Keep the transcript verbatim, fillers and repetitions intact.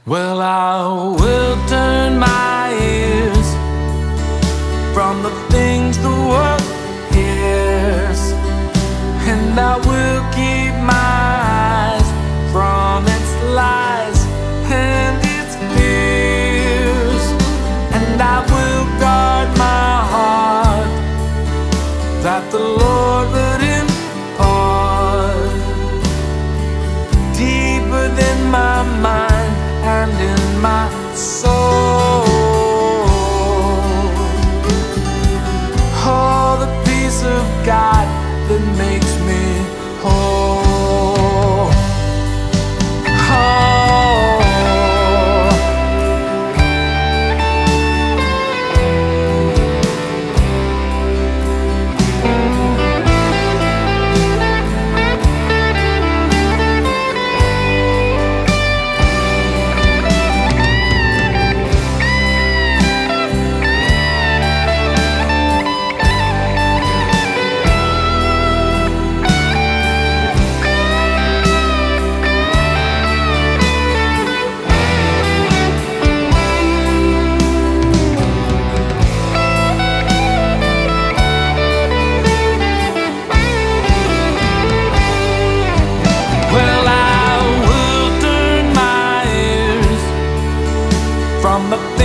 Well, I will turn my ears from the things the world hears, and I will keep my eyes from its lies and its fears, and I will guard my heart that the Lord would impart deeper than my mind and in my soul. Oh, the peace of God that makes me whole. Oh. Well, I will turn my ears from the